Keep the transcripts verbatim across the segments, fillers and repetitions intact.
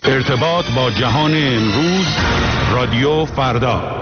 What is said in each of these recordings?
ارتباط با جهان امروز، رادیو فردا.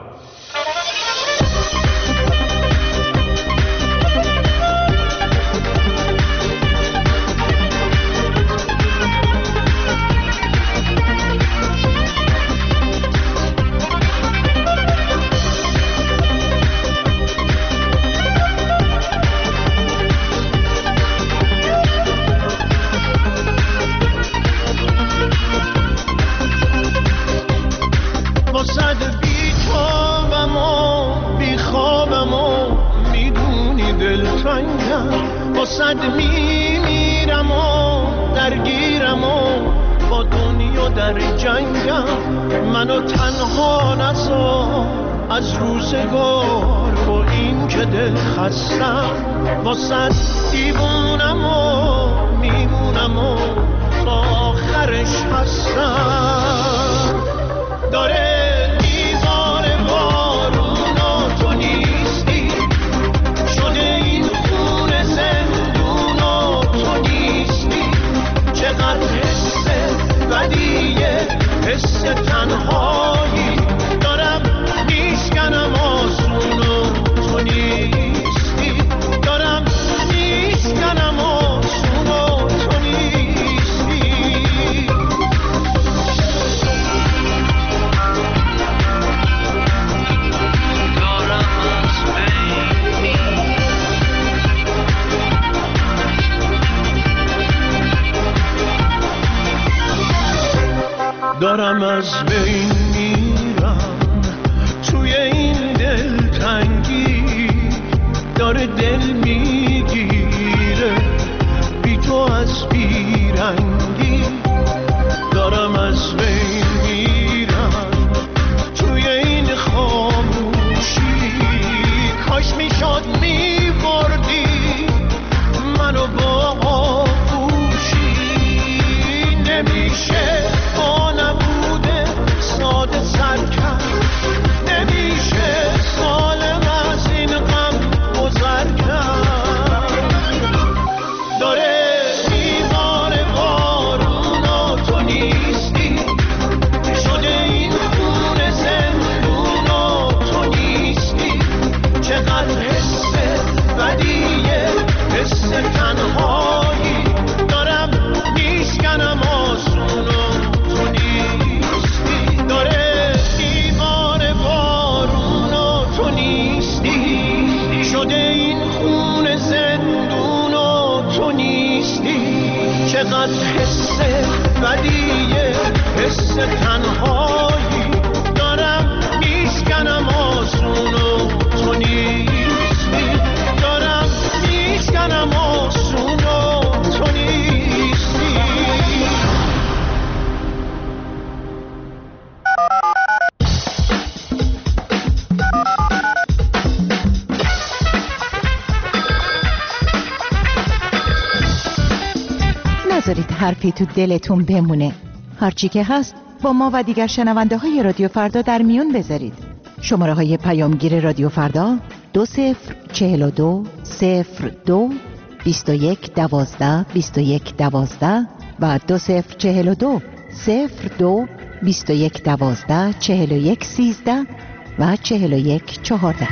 صد میمیرم و درگیرم و با دنیا در جنگم، منو تنها نذار از روزگار، با این که دل خستم واسد دیوونم و میمونم و تا آخرش هستم. داره حس تنهایی دارم میشکنم آسون و تو نیستی، دارم میشکنم آسون و تو نیستی. دارم از بین میرم توی این دلتنگی، داره دل میگیره بی تو از بیرنگی. دارم از بین میرم توی این خاموشی، کاش میشد میبردی منو با آغوشی. نمیشه چقدر حس بدیه، حس تنهایی دارم میشکنم آسون و تو نیستی، دارم میشکنم آسون و تو نیستی. نذارید حرفی تو دلتون بمونه. هرچی که هست با ما و دیگر شنونده های رادیو فردا در میون بذارید. شماره های پیامگیر رادیو فردا دو صفر چهل و دو صفر دو بیست و یک دوازده بیست و یک دوازده و دو صفر چهل و دو صفر دو بیست و یک دوازده چهل و یک سیزده و چهل و یک چهارده.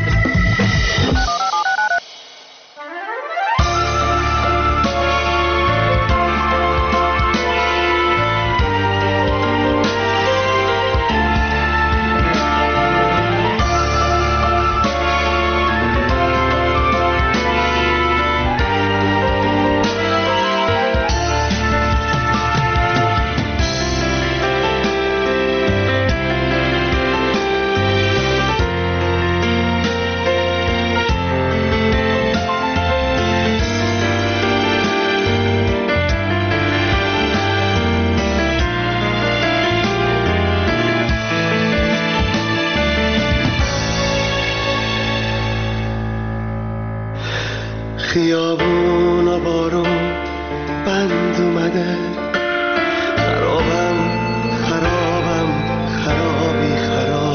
خیابون و بارون بند اومده، خرابم خرابم خرابی خراب.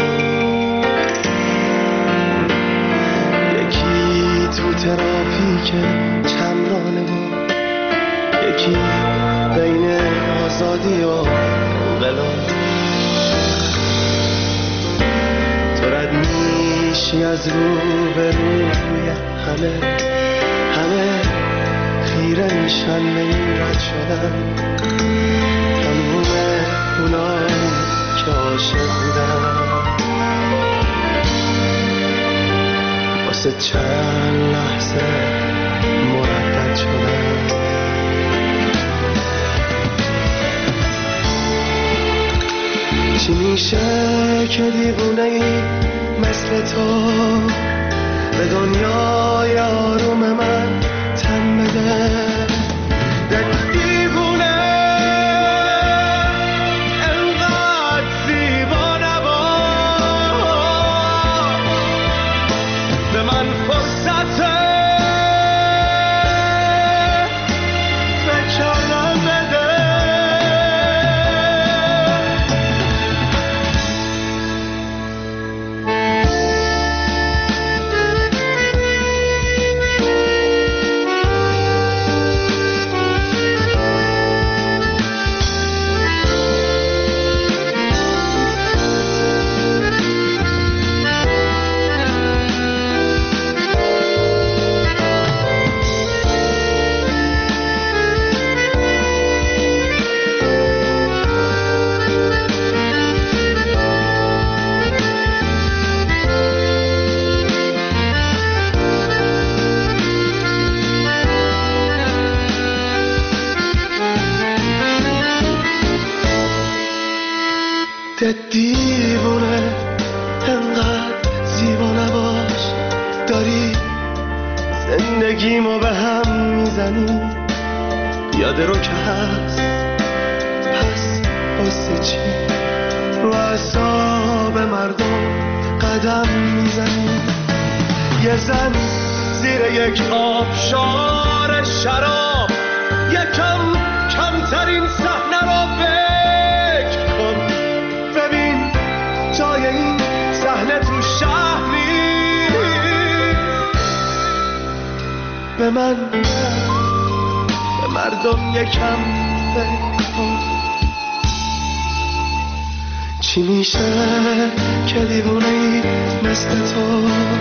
یکی تو ترافیک چمرانه و یکی بین آزادی و انقلاب. تو رد میشی از رو به روی همه، همه خیره میشن به این رد شدن. تموم اونایی که عاشق بودن واسه چند لحظه مردد شدن. چی میشه که دیوونه ای مثل تو به دنیای آروم من تن بده؟ دل دیوونه انقدر زیبا نباش، به من فرصت فکرم بده. دیوونه انقدر زیبا نباش، داری زندگیمو به هم میزنی. یاد رو که هست، پس واسه چی رو اعصاب مردم قدم میزنی؟ یه زن زیر یک آبشار شراب، یکم کمترین صحنه رو فکر کن. ببین جای این صحنه تو شهر نیست. به من، به مردم یکم فکر کن. چی میشه که دیوونه‌ای مثل تو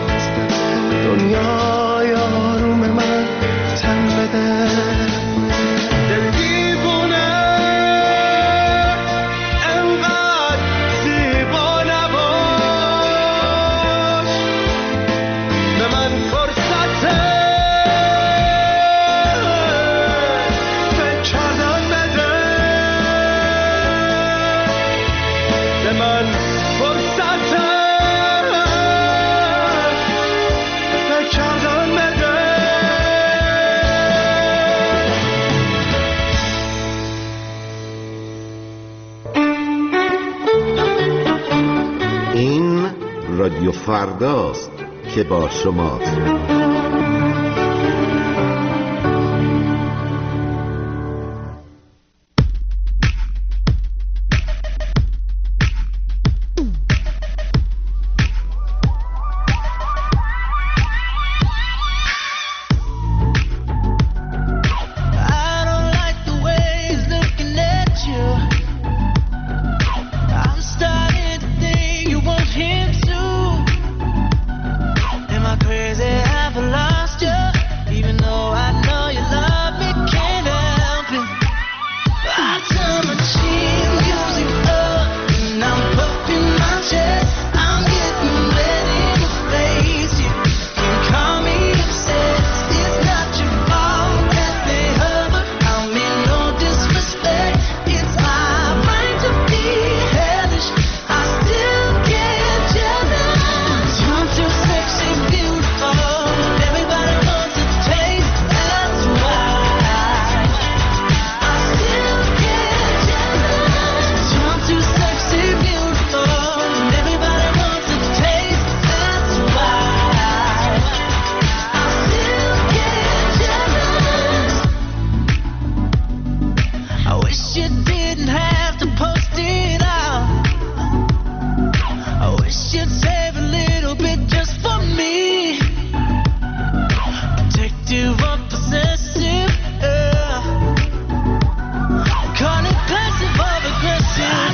دنیای آروم من تن بده؟ دل دیوونه انقدر زیبا نباش، به من فرصت فکر کردن بده. به من فرصت فکر کردن بده. این رادیو فرداست که با شماست. Aggressive.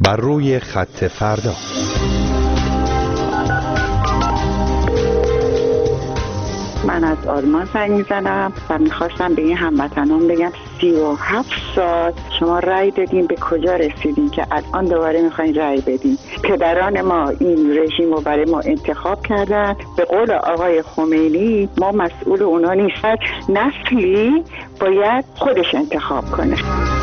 بر روی خط فردا. من از آلمان زنگ میزنم و میخواستم به این هموطنان بگم سی و هفت سال شما رأی دادین، به کجا رسیدین که الان دوباره میخواین رأی بدین؟ پدران ما این رژیم رو برای ما انتخاب کردن. به قول آقای خمینی ما مسئول اونا نیستن، نسلی باید خودش انتخاب کنه.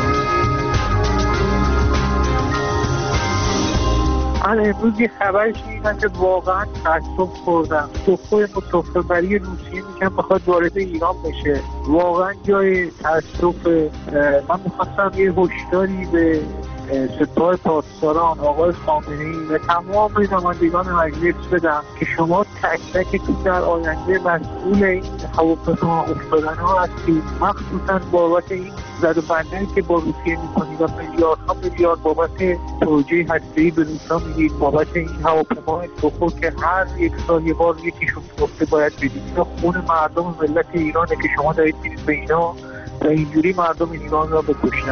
من امروز یه خبر شنیدم که واقعا تعصب خوردم. دکتر متفبری روسیه میگن بخواد وارد ایران بشه. واقعا جای تعصب. من میخواستم یه هشداری به سپاه پاسداران آقای خامنه‌ای و تمام نمایندگان مجلس بدم که شما تک تکتون در آینده مسئول این هواپیما افتادن ها هستید، مخصوصا بابت این زد و بندی که با روسیه میکنید و میلیاردها میلیارد بابت پروژه هسته‌ای به روسا میدید، بابت این هواپیمای سخو که هر یک سال یه بار یکیشون گفته باید بدید. اینا خون مردم ملت ایرانه که شما دارید میدید به اینا و اینجوری مردم ایران را بکشن.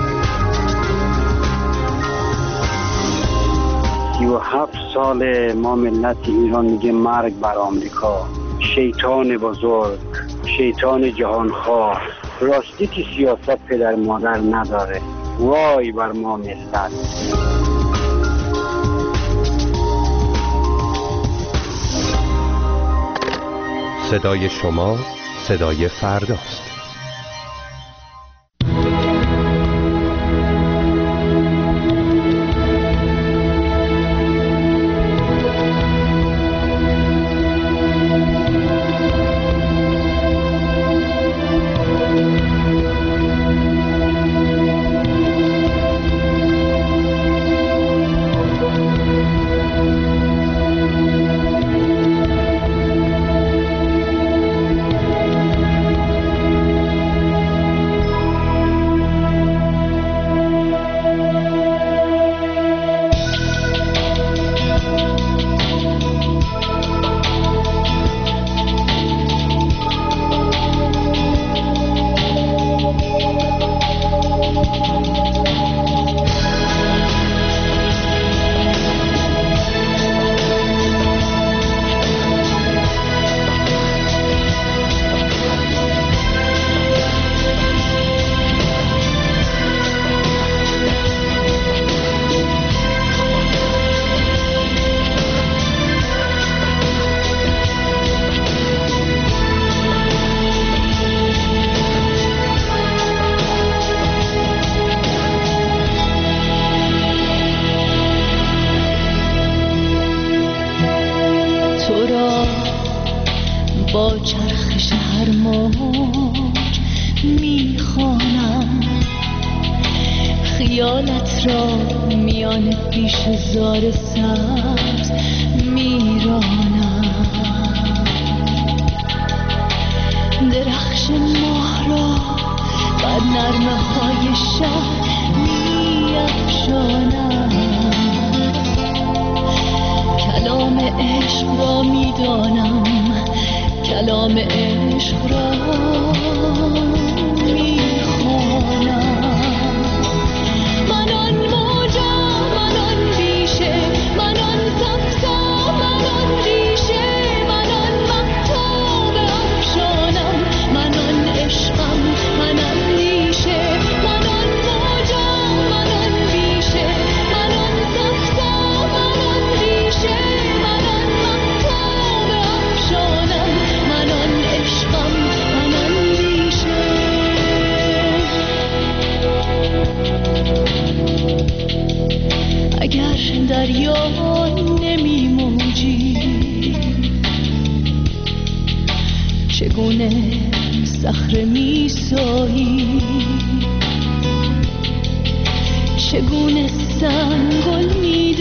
سی و هفت سال ما ملت ایران میگه مرگ بر آمریکا، شیطان بزرگ، شیطان جهانخوار. راستی که سیاست پدر مادر نداره. وای بر ما ملت. صدای شما صدای فرداست. با چرخش هر موج میخوانم، خیالت را میان پیش زار سبز میرانم، درخش ماه را بر نرمه های شب میافشانم، کلام عشق را میدانم، کلام عشق را میخوانم. من آن موجم، من آن بیشه، من آن صفصا، من آن ریشه، من آن مهتاب افشانم، من آن عشقم، من آن ریشه، من آن موجم، من آن بیشه، من آن صفصا، من آن ریشه، من آن مهتاب افشانم، من آن عشقم، من آن ریشه. اگر دریا نمی موجی، چگونه صخره می سایی، چگونه سنگل می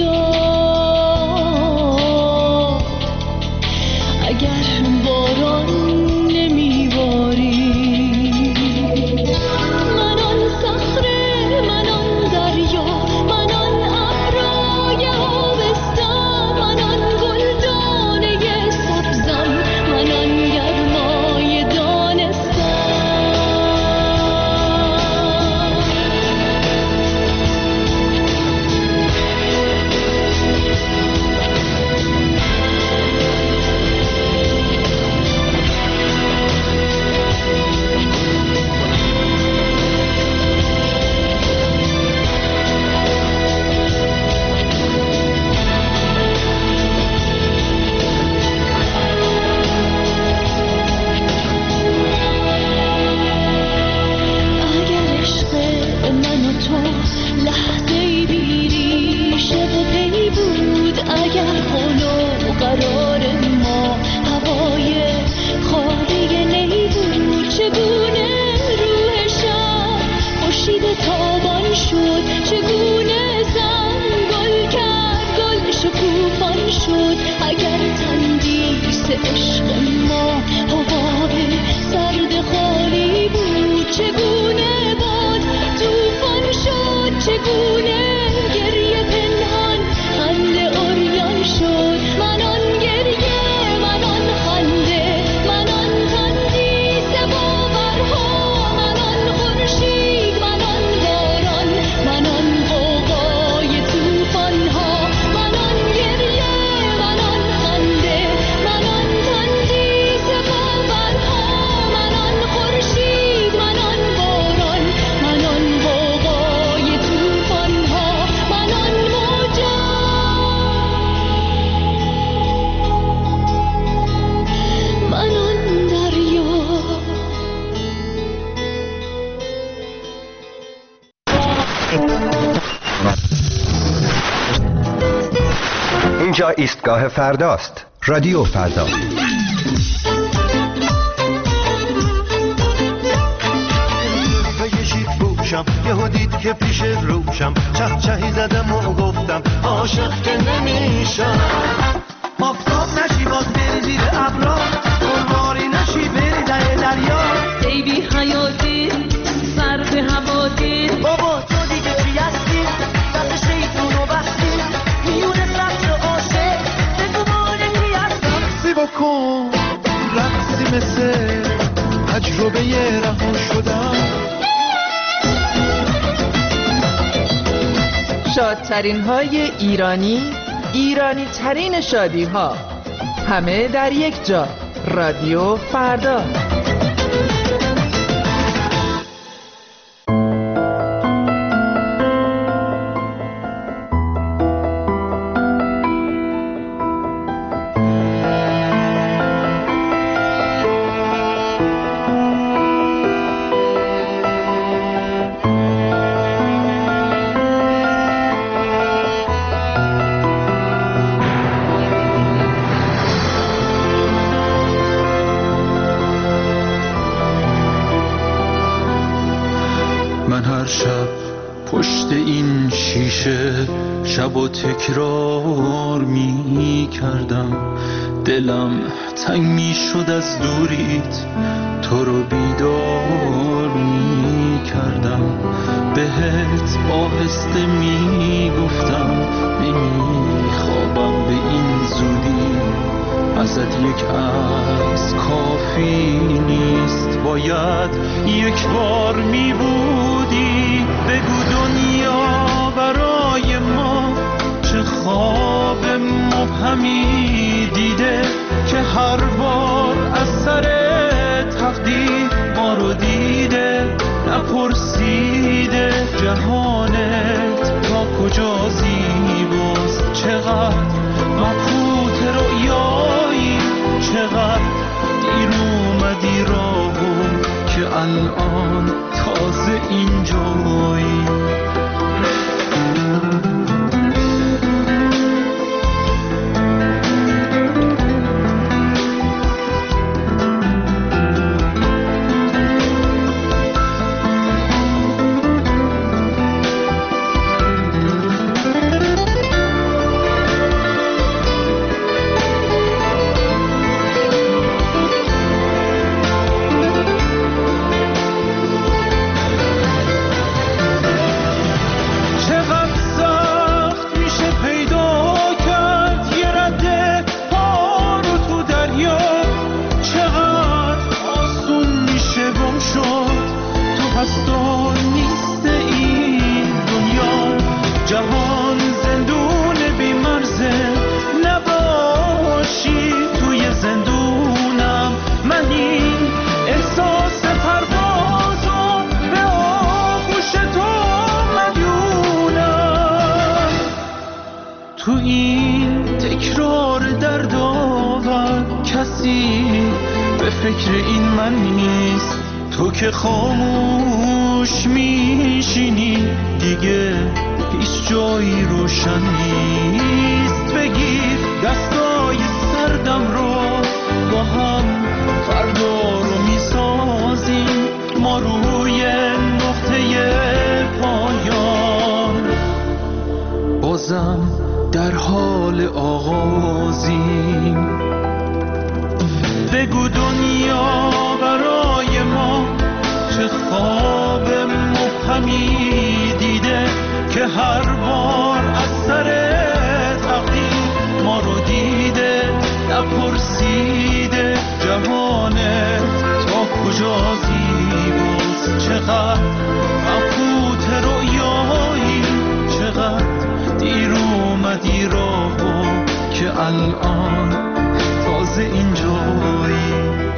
داد، اگر باران نمی باری، من آن صخره، من آن دریا، من آن ابرای آبستان، من آن گلدانه سبزم، من آن گرمای دانستان. ایستگاه فرداست. رادیو فردا. یهو دید که پیش روشم چه چهی زدم و گفتم عاشق که نمیشم. آفتاب نشی باز بری زیر ابرا، قربانی نشی بری ته دریا. ای بی حیاتی سر به هواتی، بابا تو دیگه چی هستی؟ دست شیطونو بستی میون سطر عاشق، بگو ما یکی هستم. سی بکن رقصی مثل تجربه رها شدم. شادترین های ایرانی، ایرانی ترین شادی ها، همه در یک جا. رادیو فردا. شب و تکرار می کردم، دلم تنگ می شد از دوریت، تو رو بیدار می کردم، بهت آهسته می گفتم نمی خوابم به این زودی، ازت یک عکس کافی نیست، باید یک بار می بودی. بگو دنیا برای ما چه خواب مبهمی دیده که هر بار از سر تقدیر ما رو دیده، نپرسیده جهانت تا کجا زیباست، چقدر مبهوت رؤیایی، چقدر دیر اومدی راهو که الان تازه اینجایی. تو این تکرار دردآور کسی به فکر این من نیست، تو که خاموش میشینی دیگه هیچ جایی روشن نیست. بگیر دستای سردم رو با هم فردا رو میسازیم، ما روی نقطه پایان بازم در حال آغازیم. بگو دنیا برای ما چه خواب مبهمی دیده که هر بار از سر تقدیر ما رو دیده، نپرسیده جهانت تا کجا زیباست، چقدر مبهوت رؤیایی، چقدر دیر اومدی راهو که الان تازه اینجایی.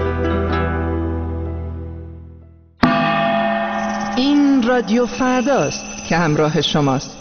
این رادیو فرداست که همراه شماست.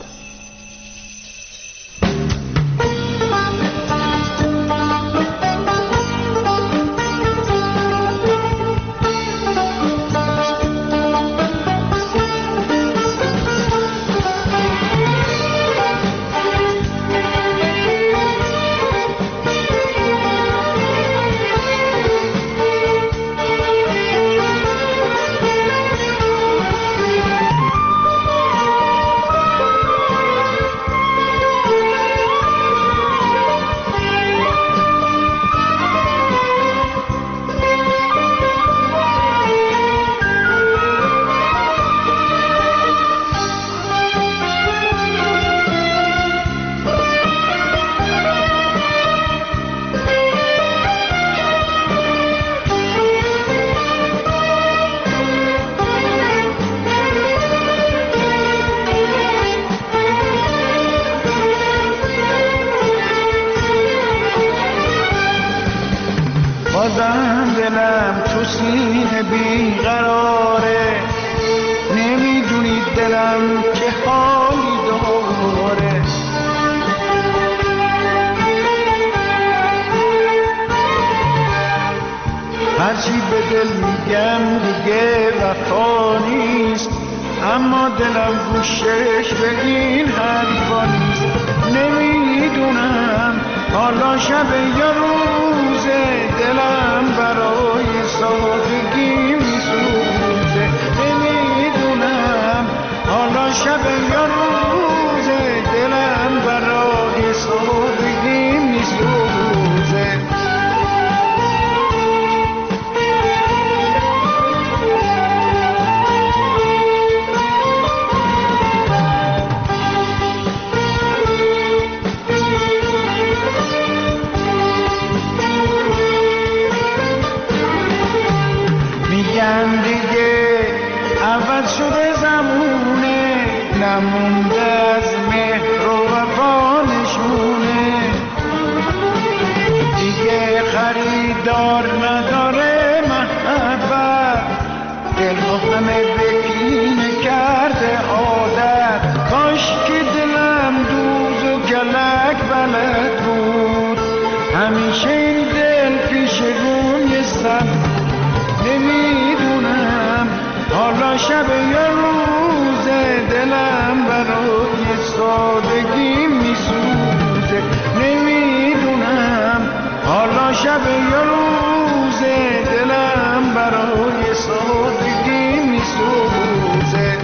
بازم دلم تو سینه بیقراره، نمیدونید دلم که حالی داره. هرچی به دل میگم دیگه وفا نیست، اما دلم گوشش به این حرفا نیست. نمیدونم حالا شب یا روزه، دلم برای سادگی میسوزه. نمیدونم حالا شب یا روزه، دلم برای سادگی میسوزه. دیگه عوض شده زمونه، نمونده از مهر و وفا نشونه. دیگه خریدار نداره محبت، دلها همه بکینه کرده عادت. کاش که دلم دوز و کلک بلد بود، همیشه این دل پیش روی سر. نمیدونم حالا شب یا روزه، دلم برای سادگی میسوزه. نمیدونم حالا شب یا روزه، دلم برای سادگی میسوزه.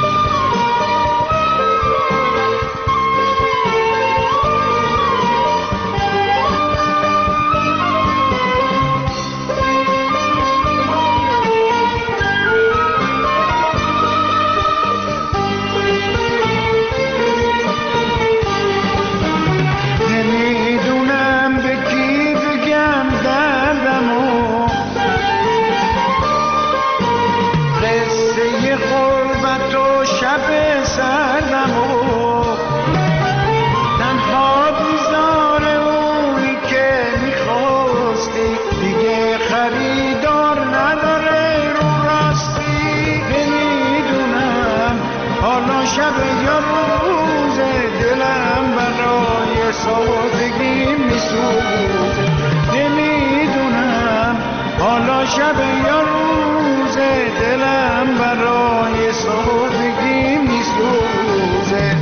شب یا روزه، دلم برای سادگی میسوزه. نمیدونم حالا شب یا روزه، دلم برای سادگی میسوزه.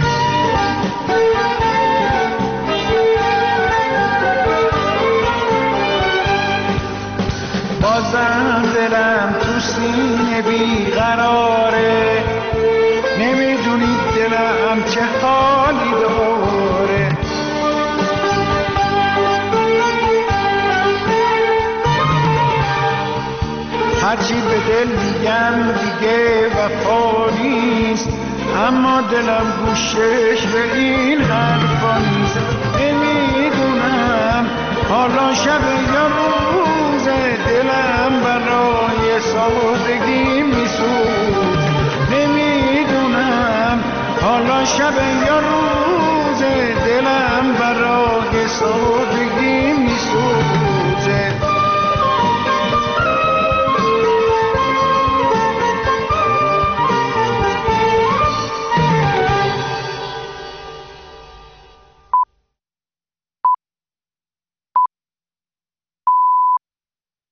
بازم دلم تو سینه بیقراره، نمیدونید دلم چه حالی داره. هرچی به دل میگم دیگه وفا نیست، اما دلم گوشش به این حرفا نیست. نمیدونم حالا شب یا روزه، دلم برای سادگی میسوزه. نمیدونم حالا شب یا روزه، دلم برای سادگی میسوزه.